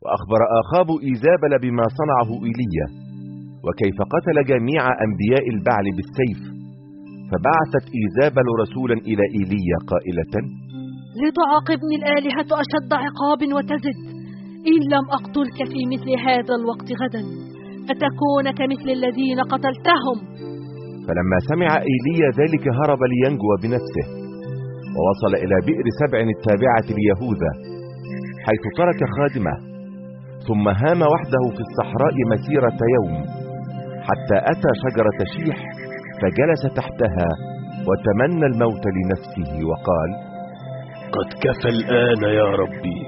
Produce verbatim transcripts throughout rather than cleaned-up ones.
وأخبر آخاب إيزابل بما صنعه إيليا وكيف قتل جميع أنبياء البعل بالسيف. فبعثت إيزابل رسولا إلى إيليا قائلة: لتعاقبني الآلهة أشد عقاب وتزد إن لم أقتلك في مثل هذا الوقت غدا، فتكون كمثل الذين قتلتهم. فلما سمع إيليا ذلك هرب لينجو بنفسه، ووصل إلى بئر سبع التابعة ليهوذا، حيث ترك خادمه، ثم هام وحده في الصحراء مسيرة يوم، حتى أتى شجرة شيح فجلس تحتها وتمنى الموت لنفسه وقال: قد كفى الآن يا ربي،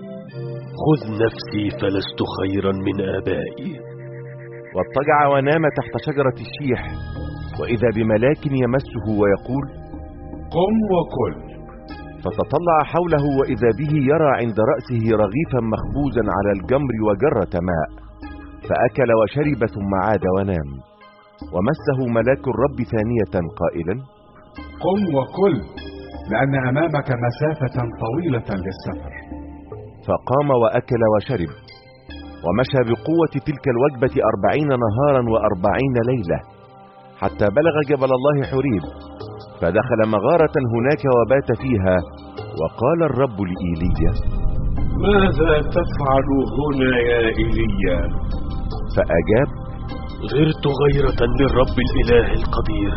خذ نفسي فلست خيرا من آبائي. واضطجع ونام تحت شجرة الشيح، وإذا بملاك يمسه ويقول: قم وكل. فتطلع حوله وإذا به يرى عند رأسه رغيفا مخبوزا على الجمر وجرة ماء، فأكل وشرب ثم عاد ونام. ومسه ملاك الرب ثانية قائلا: قم وكل، لأن أمامك مسافة طويلة للسفر. فقام وأكل وشرب، ومشى بقوة تلك الوجبة أربعين نهارا وأربعين ليلة، حتى بلغ جبل الله حريب، فدخل مغارة هناك وبات فيها. وقال الرب لإيليا: ماذا تفعل هنا يا إيليا؟ فأجاب: غرت غيرة للرب الإله القدير،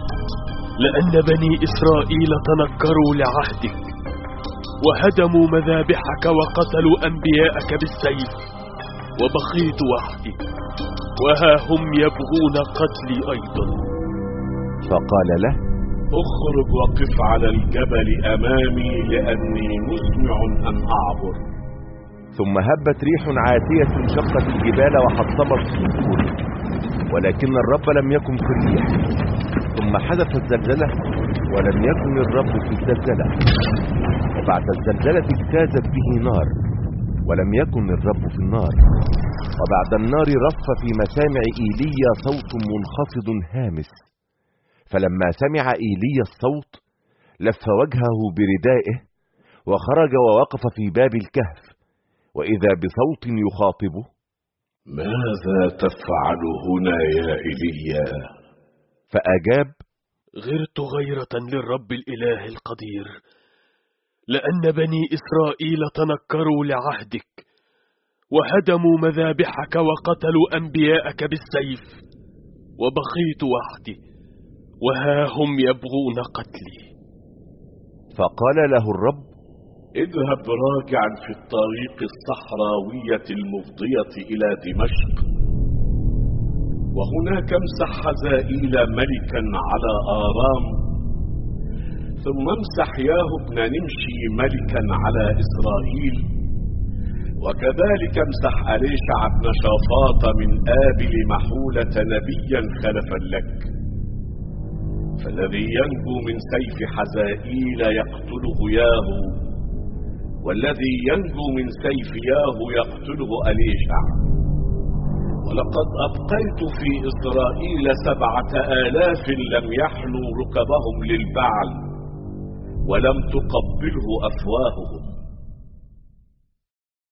لأن بني إسرائيل تنكروا لعهدك وهدموا مذابحك وقتلوا أنبياءك بالسيف، وبقيت وحدي، وها هم يبغون قتلي أيضا. فقال له: اخرج وقف على الجبل أمامي، لأني مسمع أن أعبر. ثم هبت ريح عاتية شقت الجبال وحطمت الصخور، ولكن الرب لم يكن في الريح. ثم حدث الزلزلة، ولم يكن الرب في الزلزلة. وبعد الزلزلة اجتازت به نار، ولم يكن الرب في النار. وبعد النار رف في مسامع إيليا صوت منخفض هامس. فلما سمع إيليا الصوت لف وجهه بردائه، وخرج ووقف في باب الكهف، وإذا بصوت يخاطبه: ماذا تفعل هنا يا إيليا؟ فأجاب: غرت غيرة للرب الإله القدير، لأن بني إسرائيل تنكروا لعهدك وهدموا مذابحك وقتلوا أنبياءك بالسيف، وبقيت وحدي، وها هم يبغون قتلي. فقال له الرب: اذهب راجعا في الطريق الصحراوية المفضية إلى دمشق، وهناك امسح حزائيل ملكا على آرام، ثم امسح ياهو بن نمشي ملكا على إسرائيل، وكذلك امسح أليشع بن شافاط من آبل محولة نبيا خلفا لك. فالذي ينجو من سيف حزائيل يقتله ياهو، والذي ينجو من سيف ياهو يقتله أليشع. ولقد أبقيت في إسرائيل سبعة آلاف لم يحنوا ركبهم للبعل، ولم تقبله أفواههم.